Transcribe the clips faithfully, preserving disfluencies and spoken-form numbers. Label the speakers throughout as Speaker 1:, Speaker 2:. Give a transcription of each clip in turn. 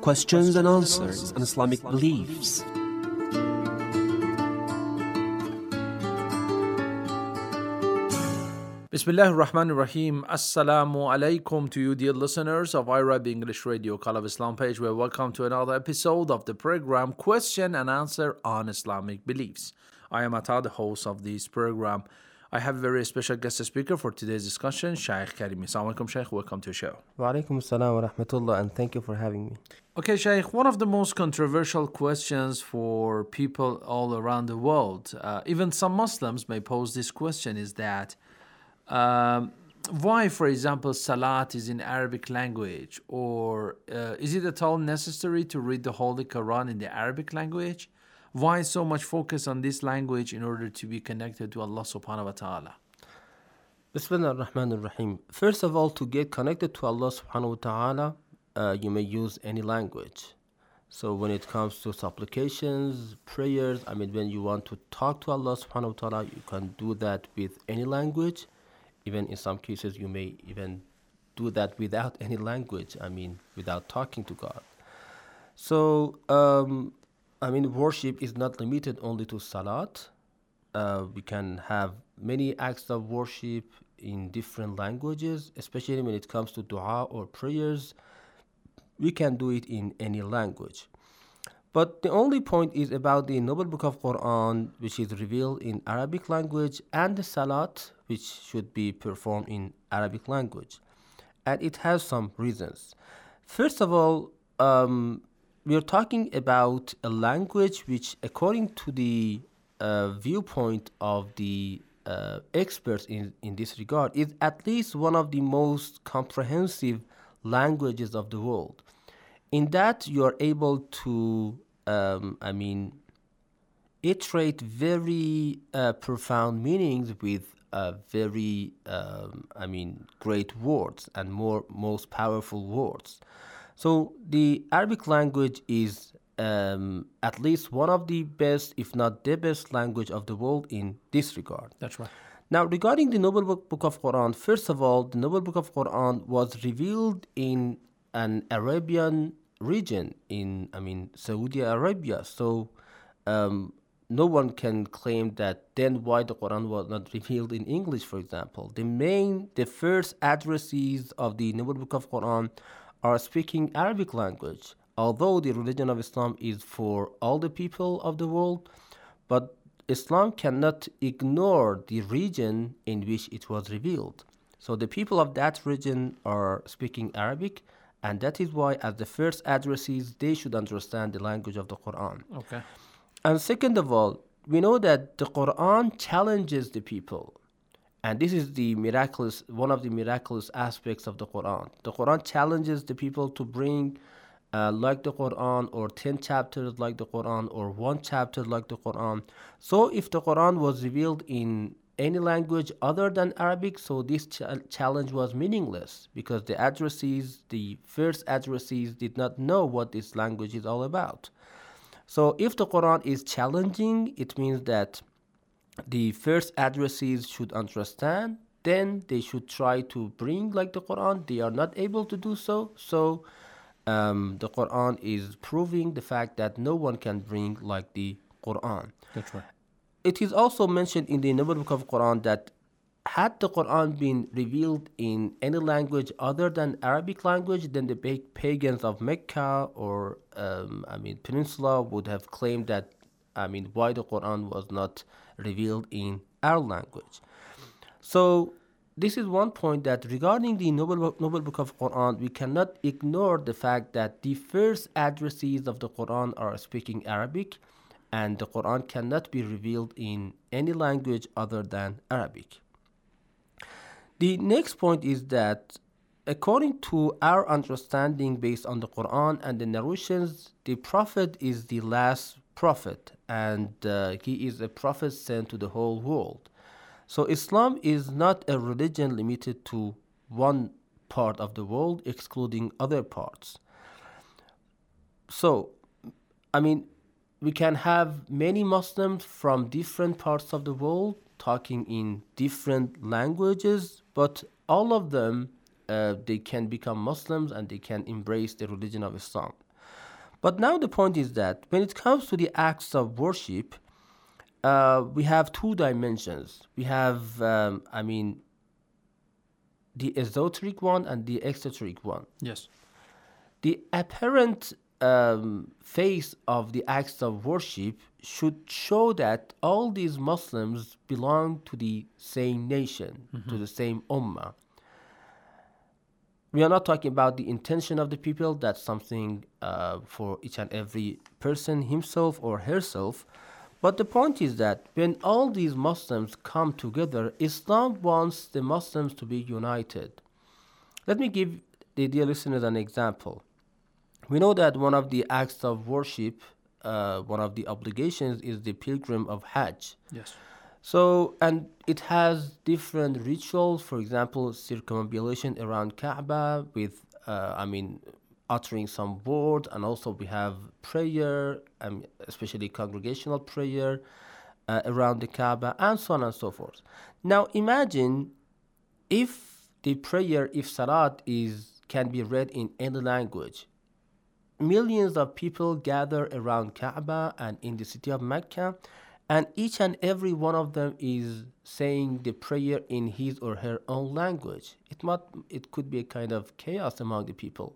Speaker 1: questions and answers on Islamic beliefs.
Speaker 2: Bismillah ar-Rahman ar-Rahim. Assalamu alaikum to you, dear listeners of I R A B English Radio Call of Islam page. We're welcome to another episode of the program Question and Answer on Islamic Beliefs. I am Atta, the host of this program. I have a very special guest speaker for today's discussion, Shaykh Karimi. Assalamu alaikum, Shaykh. Welcome to the show.
Speaker 3: Wa alaikum assalam wa rahmatullah, and thank you for having me.
Speaker 2: Okay, Shaykh, one of the most controversial questions for people all around the world, uh, even some Muslims may pose this question, is that Um, why, for example, Salat is in Arabic language, or uh, is it at all necessary to read the Holy Quran in the Arabic language? Why so much focus on this language in order to be connected to Allah subhanahu wa ta'ala?
Speaker 3: Bismillah ar-Rahman ar-Rahim. First of all, to get connected to Allah subhanahu wa ta'ala, uh, you may use any language. So when it comes to supplications, prayers, I mean, when you want to talk to Allah subhanahu wa ta'ala, you can do that with any language. Even in some cases, you may even do that without any language, I mean, without talking to God. So, um, I mean, worship is not limited only to Salat. Uh, we can have many acts of worship in different languages, especially when it comes to dua or prayers. We can do it in any language. But the only point is about the Noble Book of Quran, which is revealed in Arabic language, and the Salat, which should be performed in Arabic language. And it has some reasons. First of all, um, we are talking about a language which, according to the uh, viewpoint of the uh, experts in, in this regard, is at least one of the most comprehensive languages of the world. In that, you are able to, um, I mean, iterate very uh, profound meanings with uh, very, um, I mean, great words and more most powerful words. So the Arabic language is um, at least one of the best, if not the best, language of the world in this regard.
Speaker 2: That's right.
Speaker 3: Now, regarding the Noble Book of Quran, first of all, the Noble Book of Quran was revealed in an Arabian region in, I mean, Saudi Arabia. So um, no one can claim that then why the Quran was not revealed in English, for example. The main, the first addressees of the Noble Book of Quran are speaking Arabic language, although the religion of Islam is for all the people of the world, but Islam cannot ignore the region in which it was revealed. So the people of that region are speaking Arabic, and that is why, as the first addressees, they should understand the language of the Quran.
Speaker 2: Okay.
Speaker 3: And second of all, we know that the Quran challenges the people. And this is the miraculous, one of the miraculous aspects of the Quran. The Quran challenges the people to bring uh, like the Quran, or ten chapters like the Quran, or one chapter like the Quran. So if the Quran was revealed in any language other than Arabic, so this ch- challenge was meaningless, because the addressees, the first addressees, did not know what this language is all about. So if the Quran is challenging, it means that the first addressees should understand, then they should try to bring like the Quran. They are not able to do so, so um, the Quran is proving the fact that no one can bring like the Quran.
Speaker 2: That's right.
Speaker 3: It is also mentioned in the Noble Book of Quran that had the Quran been revealed in any language other than Arabic language, then the pagans of Mecca or um, I mean Peninsula would have claimed that, I mean, why the Quran was not revealed in our language. So this is one point, that regarding the Noble Book, Noble Book of Quran, we cannot ignore the fact that the first addressees of the Quran are speaking Arabic, and the Quran cannot be revealed in any language other than Arabic. The next point is that, according to our understanding based on the Quran and the narrations, the Prophet is the last prophet, and uh, he is a prophet sent to the whole world. So Islam is not a religion limited to one part of the world, excluding other parts. So, I mean, we can have many Muslims from different parts of the world talking in different languages, but all of them, uh, they can become Muslims and they can embrace the religion of Islam. But now the point is that when it comes to the acts of worship, uh, we have two dimensions. We have, um, I mean, the esoteric one and the exoteric one.
Speaker 2: Yes.
Speaker 3: The apparent um, face of the acts of worship should show that all these Muslims belong to the same nation, mm-hmm. to the same ummah. We are not talking about the intention of the people. That's something uh, for each and every person, himself or herself. But the point is that when all these Muslims come together, Islam wants the Muslims to be united. Let me give the dear listeners an example. We know that one of the acts of worship, uh, one of the obligations is the pilgrim of Hajj.
Speaker 2: Yes.
Speaker 3: So, and it has different rituals, for example, circumambulation around Kaaba with, uh, I mean, uttering some word, and also we have prayer, um, especially congregational prayer uh, around the Kaaba, and so on and so forth. Now, imagine if the prayer, if salat is can be read in any language. Millions of people gather around Kaaba and in the city of Mecca, and each and every one of them is saying the prayer in his or her own language. It might, it could be a kind of chaos among the people.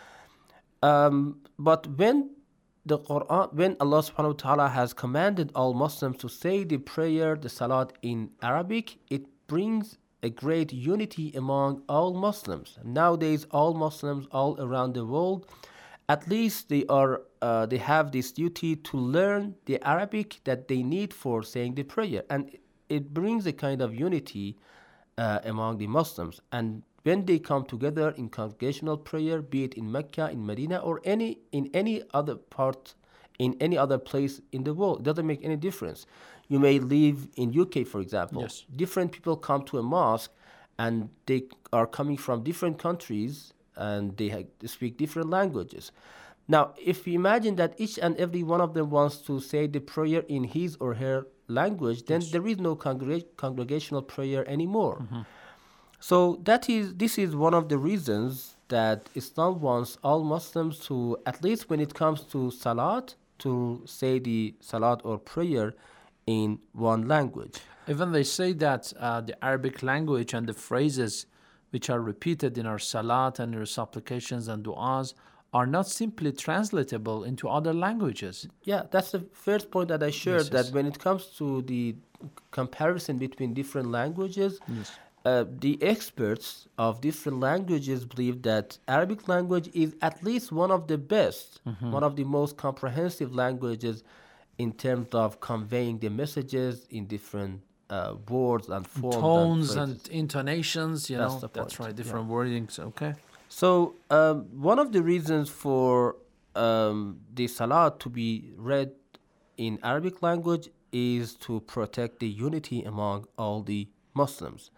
Speaker 3: Um, but when the Quran, when Allah subhanahu wa ta'ala has commanded all Muslims to say the prayer, the salat in Arabic, it brings a great unity among all Muslims. Nowadays, all Muslims all around the world, at least they are uh, they have this duty to learn the Arabic that they need for saying the prayer, and it brings a kind of unity uh, among the Muslims. And when they come together in congregational prayer, be it in Mecca, in Medina, or any in any other part, in any other place in the world, it doesn't make any difference. You may live in U K, for example.
Speaker 2: Yes.
Speaker 3: Different people come to a mosque, and they are coming from different countries, and they ha- speak different languages. Now, if you imagine that each and every one of them wants to say the prayer in his or her language, then
Speaker 2: Yes.
Speaker 3: there is no congreg- congregational prayer anymore. Mm-hmm. So that is this is one of the reasons that Islam wants all Muslims to, at least when it comes to salat, to say the salat or prayer in one language.
Speaker 2: Even they say that uh, the Arabic language and the phrases which are repeated in our salat and our supplications and du'as are not simply translatable into other languages.
Speaker 3: Yeah, that's the first point that I shared,
Speaker 2: Yes,
Speaker 3: that
Speaker 2: yes.
Speaker 3: when it comes to the comparison between different languages,
Speaker 2: Yes.
Speaker 3: uh, the experts of different languages believe that Arabic language is at least one of the best,
Speaker 2: Mm-hmm.
Speaker 3: one of the most comprehensive languages in terms of conveying the messages in different uh, words and forms
Speaker 2: Tones
Speaker 3: and,
Speaker 2: and intonations, you
Speaker 3: That's
Speaker 2: know,
Speaker 3: the
Speaker 2: that's
Speaker 3: point,
Speaker 2: right,
Speaker 3: yeah.
Speaker 2: different wordings, okay?
Speaker 3: So um, one of the reasons for um, the salat to be read in Arabic language is to protect the unity among all the Muslims.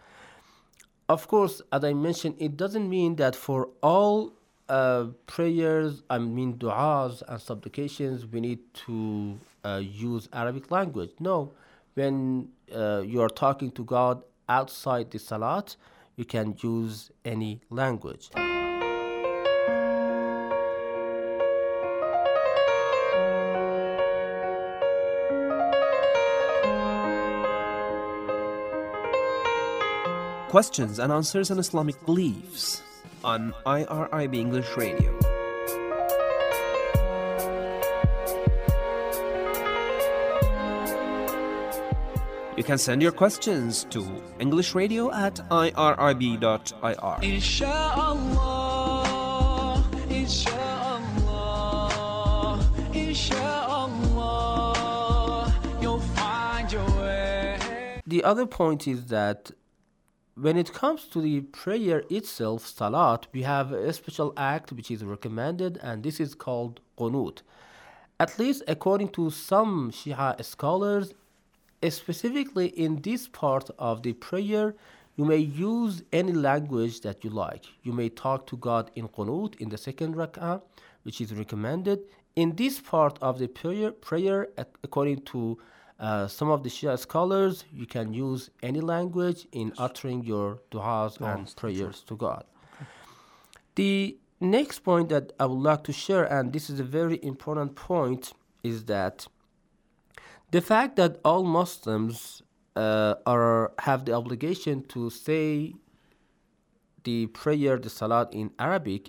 Speaker 3: Of course, as I mentioned, it doesn't mean that for all uh, prayers, I mean du'as and supplications, we need to uh, use Arabic language. No, when uh, you are talking to God outside the salat, you can use any language.
Speaker 1: Questions and answers on Islamic beliefs on I R I B English Radio. You can send your questions to English Radio at I R I B dot I R.
Speaker 4: Inshallah, inshallah, inshallah, you'll find your way.
Speaker 3: The other point is that when it comes to the prayer itself, salat, we have a special act which is recommended, and this is called qunut. At least according to some Shia scholars, specifically in this part of the prayer, you may use any language that you like. You may talk to God in qunut in the second rak'ah, which is recommended. In this part of the prayer, prayer according to uh, some of the Shia scholars, you can use any language in uttering your du'as and prayers to God. The next point that I would like to share, and this is a very important point, is that the fact that all Muslims uh, are have the obligation to say the prayer, the salat in Arabic,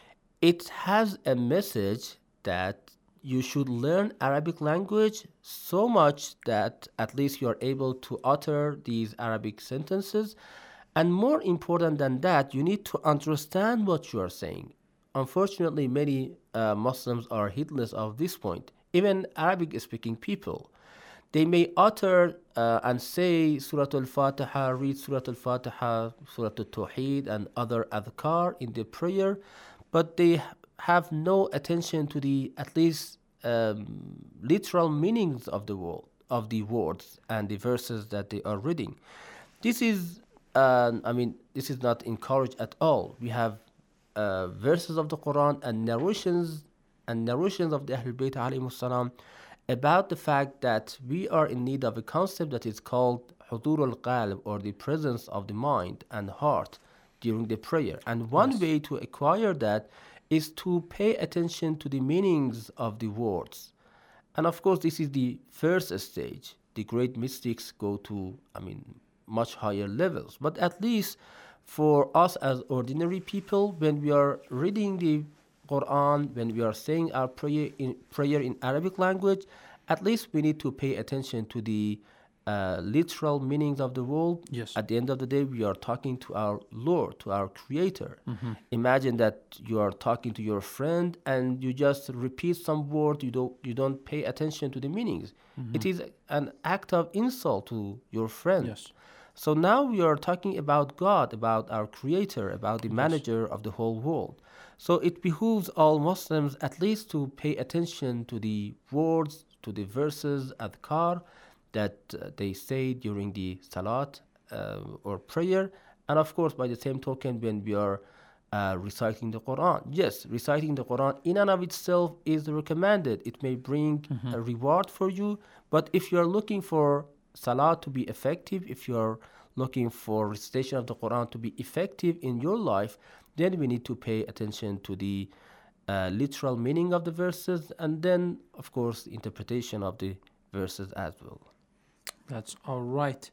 Speaker 3: it has a message that you should learn Arabic language so much that at least you are able to utter these Arabic sentences. And more important than that, you need to understand what you are saying. Unfortunately, many uh, Muslims are heedless of this point. Even Arabic-speaking people, they may utter uh, and say Surah Al-Fatiha, read Surah Al-Fatiha, Surah Al-Tawheed, and other adhkar in the prayer, but they have no attention to the at least um, literal meanings of the word, of the words and the verses that they are reading. This is, uh, I mean, this is not encouraged at all. We have uh, verses of the Quran and narrations and narrations of the Ahlul Bayt alayhimus salam about the fact that we are in need of a concept that is called hudur al-qalb, or the presence of the mind and heart during the prayer. And one
Speaker 2: Yes.
Speaker 3: way to acquire that is to pay attention to the meanings of the words. And of course, this is the first stage. The great mystics go to, I mean, much higher levels. But at least for us as ordinary people, when we are reading the Quran, when we are saying our prayer in prayer in Arabic language, at least we need to pay attention to the uh, literal meanings of the word.
Speaker 2: Yes.
Speaker 3: At the end of the day, we are talking to our Lord, to our Creator. Imagine that you are talking to your friend and you just repeat some word. You don't you don't pay attention to the meanings. It is an act of insult to your friend.
Speaker 2: Yes.
Speaker 3: So now we are talking about God, about our Creator, about the manager of the whole world. So it behooves all Muslims at least to pay attention to the words, to the verses, adhkar, that uh, they say during the salat uh, or prayer. And of course, by the same token, when we are uh, reciting the Quran. Yes, reciting the Quran in and of itself is recommended. It may bring a reward for you. But if you are looking for salat to be effective, if you are looking for recitation of the Quran to be effective in your life, then we need to pay attention to the uh, literal meaning of the verses, and then, of course, interpretation of the verses as well.
Speaker 2: That's all right.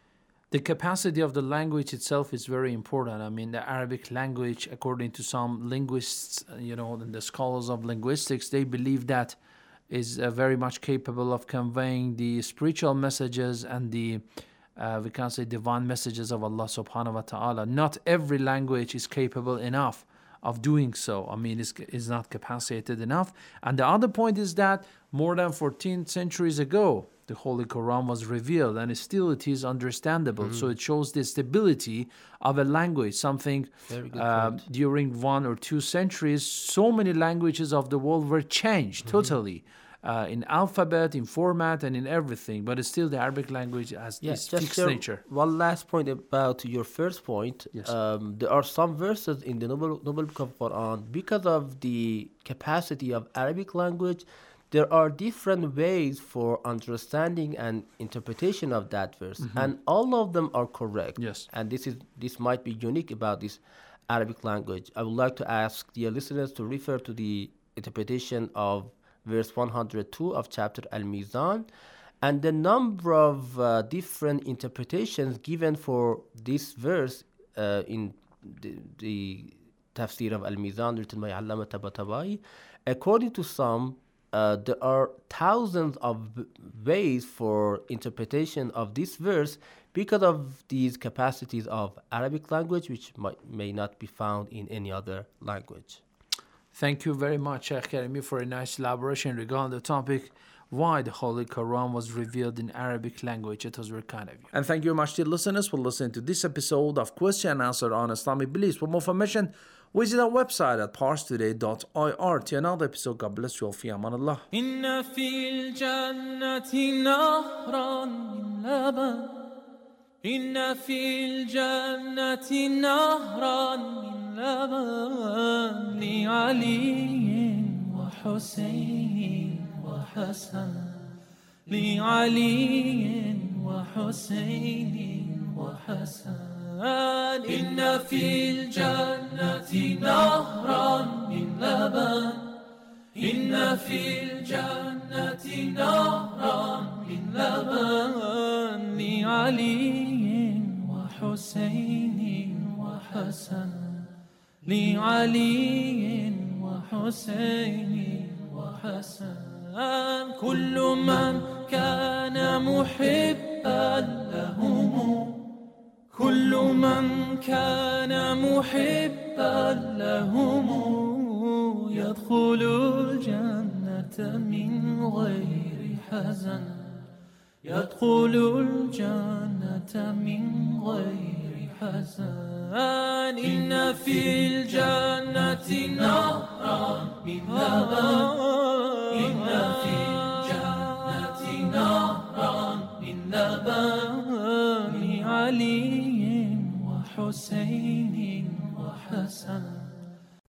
Speaker 2: The capacity of the language itself is very important. I mean, the Arabic language, according to some linguists, uh, you know, and the scholars of linguistics, they believe that is uh, very much capable of conveying the spiritual messages and the, uh, we can say, divine messages of Allah subhanahu wa ta'ala. Not every language is capable enough of doing so. I mean, it's, it's not capacitated enough. And the other point is that more than fourteen centuries ago, the Holy Quran was revealed, and still it is understandable. Mm-hmm. So it shows the stability of a language, something uh, during one or two centuries, so many languages of the world were changed mm-hmm. totally. Uh, in alphabet, in format, and in everything, but still the Arabic language has
Speaker 3: yes,
Speaker 2: this fixed nature.
Speaker 3: One last point about your first point.
Speaker 2: Yes.
Speaker 3: Um, there are some verses in the Noble, Noble Book of Quran, because of the capacity of Arabic language, there are different ways for understanding and interpretation of that verse, mm-hmm. and all of them are correct.
Speaker 2: Yes.
Speaker 3: And this is this might be unique about this Arabic language. I would like to ask dear listeners to refer to the interpretation of verse one hundred two of chapter Al-Mizan, and the number of uh, different interpretations given for this verse uh, in the, the tafsir of Al-Mizan written by Allama Tabatabai. According to some, uh, there are thousands of ways for interpretation of this verse because of these capacities of Arabic language, which might, may not be found in any other language.
Speaker 2: Thank you very much, Sheikh Karimi, for a nice elaboration regarding the topic, why the Holy Quran was revealed in Arabic language. It was very kind of you. And thank you very much, dear listeners, for listening to this episode of Question and Answer on Islamic Beliefs. For more information, visit our website at pars today dot I R. Till another episode, God bless you all. Fi aman Allah.
Speaker 4: إن في الجنة نهرا من لبن إن في الجنة نهرا من لبن لعلي وحسين وحسن لعلي وحسين وحسن إن في الجنة نهرا من لبن إن في الجنة نهرا من لبن لعلي وحسين وحسن لعلي وحسين وحسن كل من كان محبا لهم كل من كان محبا لهم يدخل الجنة من غير حزن يدخل الجنة من غير حزن إن في الجنة نهرا من لبن إن في الجنة نهرا من لبن لعلي وحسين